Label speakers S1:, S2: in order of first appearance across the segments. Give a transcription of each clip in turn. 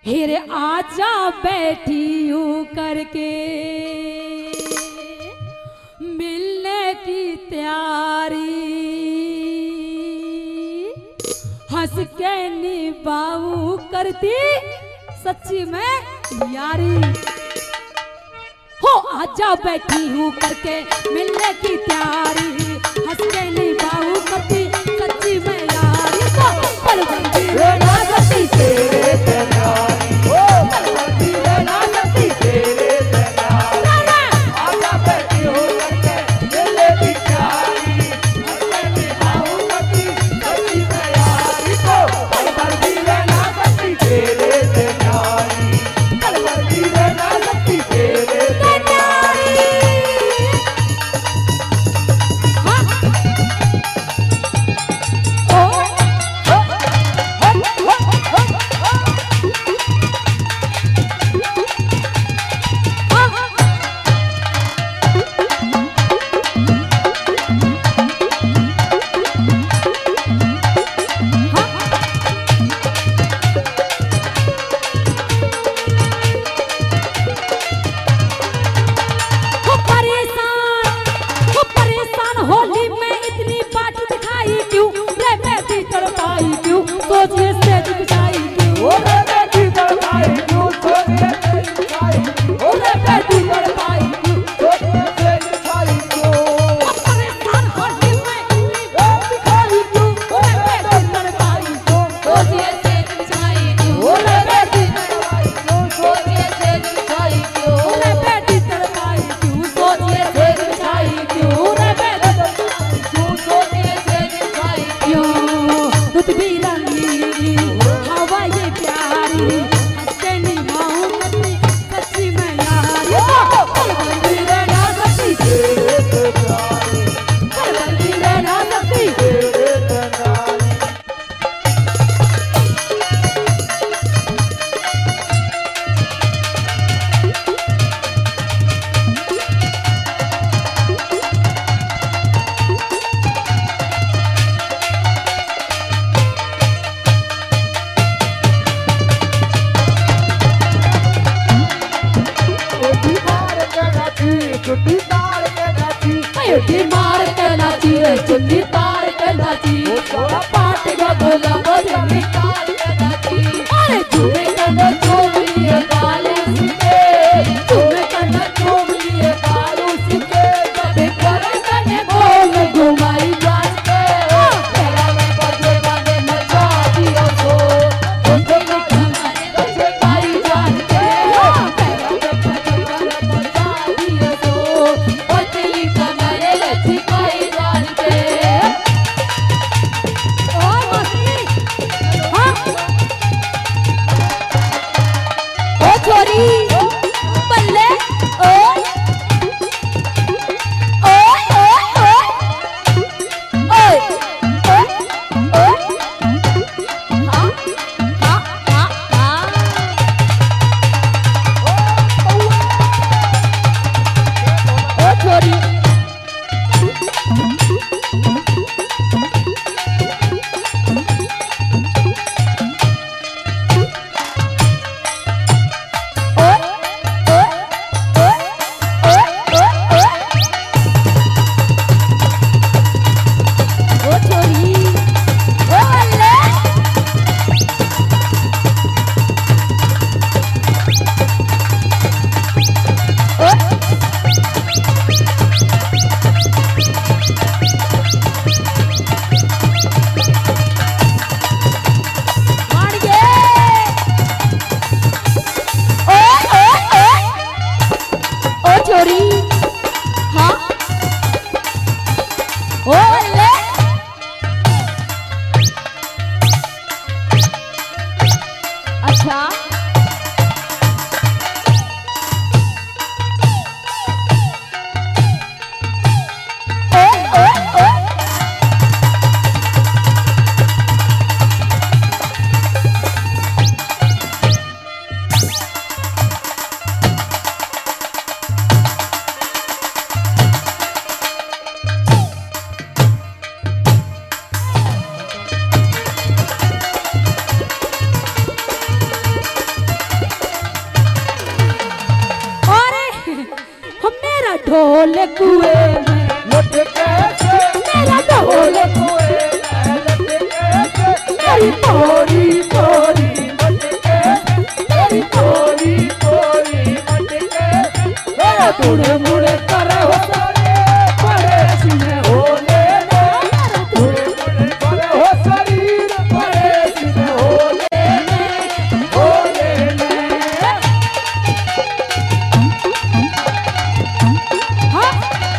S1: हेरे आजा बैठी हूँ करके मिलने की तैयारी, हंस के निभाऊं करती सच्ची में यारी। हो आजा बैठी हूँ करके मिलने की तैयारी, हंस के निभाऊं करती सच्ची में यारी। तो पलवंती रहना सच्ची तेरे तैयारी, ओ पलवंती रहना सच्ची तेरे तैयारी। आजा बैठी हूँ करके मिलने की तैयारी, हंस के निभाऊं करती सच्ची में यारी। तो पलवंती रहना सच्ची तेरे तैयारी, पलवंती रहना सच्ची तेरे चुन्नी तार के नाची, पाट का भोला बजनी तार के नाची। अरे तुम्हें कन्ना चूम लिए काले सीखे, तुम्हें कन्ना चूम लिए कालू सीखे। जब करे कन्ने बोल घुमाई जान के, तेरा में बजे गाने नचा दिया सो। उनके लिखने बजे पाई जान के, तेरा में बजे गाने नचा दिया सो। उनके लिखने लची पाई जान के। ढोल कुएं में
S2: लटके से
S1: मेरा ढोल
S2: कुएं में लटके से तेरी कोरी कोरी लटके तेरी कोरी कोरी लटके मेरा तुड़े मुड़े करे हो सारे बड़े सीने होले तुड़े मुड़े करे हो शरीर बड़े सीने होले
S1: हाँ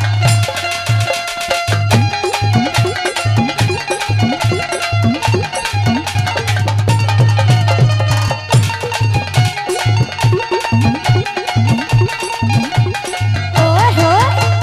S1: ओए होए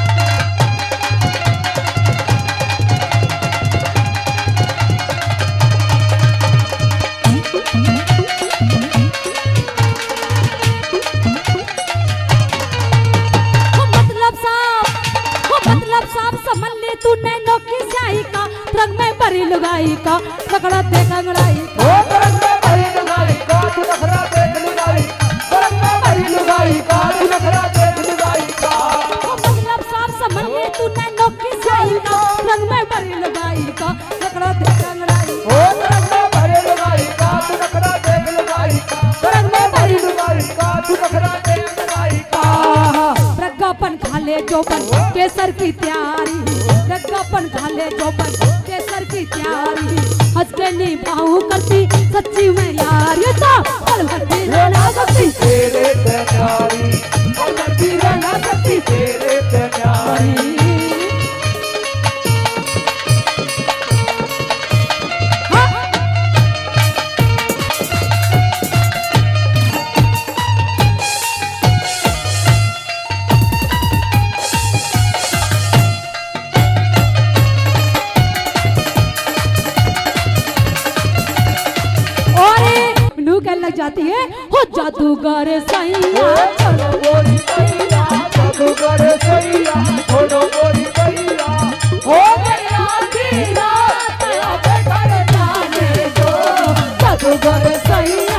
S1: मतलब साहब समझ ले तू नैनो की स्याही का रंग में भरी लुगाई का पकड़ा देख अंगड़ाई का
S2: ओ रंग में भरी लुगाई का तू नखरा देख लुगाई रंग में भरी लुगाई का तू नखरा देख लुगाई का
S1: मतलब साहब समझ ले तू नैनो की स्याही का रंग में भरी लुगाई का पकड़ा देख अंगड़ाई
S2: ओ रंग में भरी लुगाई का तू नखरा देख लुगाई का रंग में भरी लुगाई का तू नखरा देख लुगाई का
S1: रग्गापन खा ले जोबन केसर की तैयारी रग्गापन खा ले जोबन केसर की तैयारी हंस के निभाऊं करती सच्ची में यार ये तो अलगती रहना सकती
S2: तेरे प्यारी अलगती रहना सकती तेरे प्यारी
S1: लग जाती है हो जादूगर सैया
S2: चलो गोरी सैया जादूगर सैया छोड़ो गोरी सैया हो गया तेरा तेरा घर जाने दो
S1: जादूगर सैया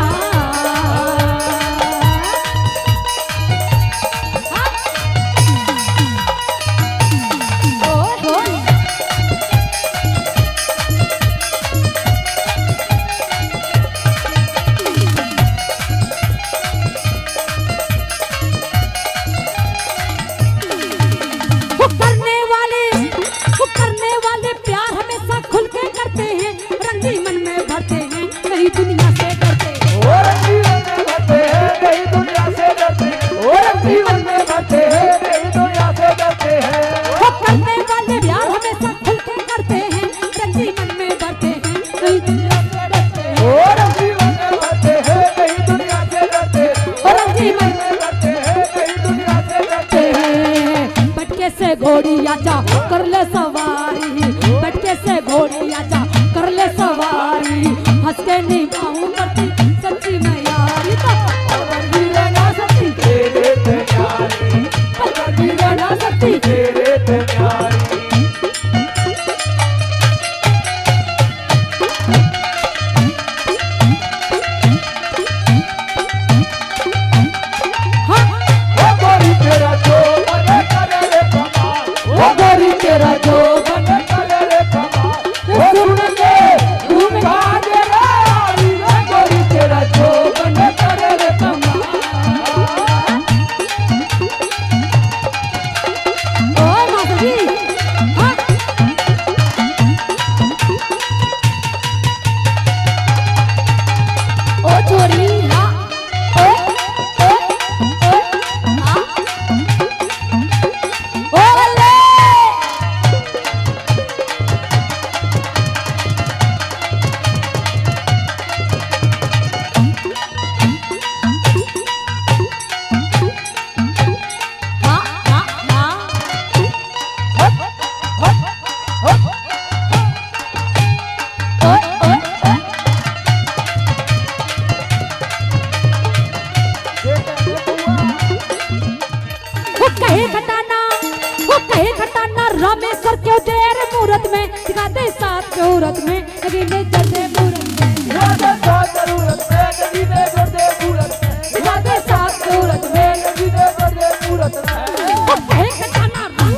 S1: करने वाले प्यार हमेशा खुल के करते हैं रंगी मन में भरते हैं नहीं दुनिया से डरते
S2: और जीवन में भरते हैं नहीं दुनिया से डरते और जीवन में भरते हैं नहीं दुनिया से डरते हैं
S1: वो करने वाले प्यार हमेशा खुल के करते हैं रंगी मन में भरते हैं नहीं दुनिया से डरते
S2: और जीवन में भरते हैं नहीं दुनिया से डरते
S1: और जीवन
S2: में भरते हैं नहीं दुनिया से डरते
S1: हैं बटके से घोड़ी आजा कर ले सवारी बटके से घोड़ी आजा कर ले सवारी हंस के निभाऊं करती सच्ची में यारी तो अलगती रहना सकती
S2: तेरे प्यारी
S1: अलगती रहना सकती
S2: तेरे प्यारी
S1: हाँ
S2: ओ गोरी तेरा जो बने करे रे कमाल
S1: ओ गोरी तेरा जो
S2: बने करे रे कमाल ओ सुन के
S1: घूम
S2: काजे रानी रे गोरी तेरा जो बने करे रे कमाल
S1: ओए माता जी हाँ ओ छोरी हाँ ओ ओ ओ हाँ ओ बल्ले हाँ हाँ हाँ ओए ओए ओए वो कहे खटाना रामेश्वर क्यों देर मुहूर्त में दिखा दे साथ के मुहूर्त में लगी ने जल्दे मुहूर्त में
S2: याद जरूरत है कभी दे दे पूरत
S1: दिखा दे साथ के मुहूर्त में
S2: कभी दे दे पूरत
S1: वो कहे खटाना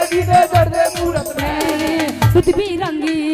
S2: नदी दे दर्द मूरत में
S1: पृथ्वी रंगी